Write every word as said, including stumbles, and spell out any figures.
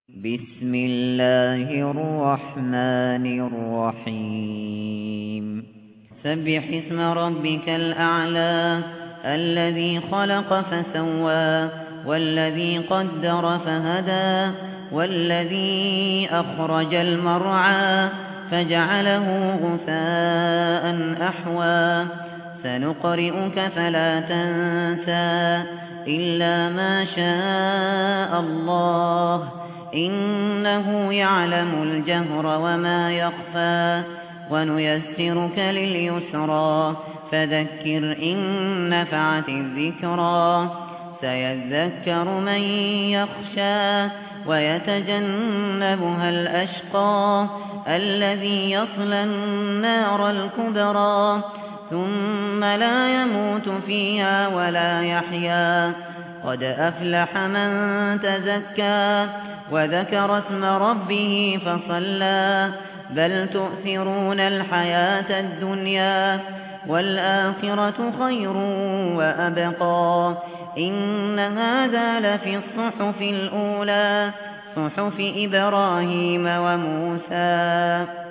بسم الله الرحمن الرحيم سبح اسم ربك الأعلى الذي خلق فسوى والذي قدر فهدى والذي أخرج المرعى فجعله غثاء أحوى سنقرئك فلا تنسى إلا ما شاء الله إنه يعلم الجهر وما يخفى ونيسرك لليسرى فذكر إن نفعت الذكرى سيذكر من يخشى ويتجنبها الأشقى الذي يصلى النار الكبرى ثم لا يموت فيها ولا يحيا قد أفلح من تزكى وذكر اسم ربه فصلى بل تؤثرون الحياة الدنيا والآخرة خير وأبقى إن هذا لفي الصحف الأولى صحف إبراهيم وموسى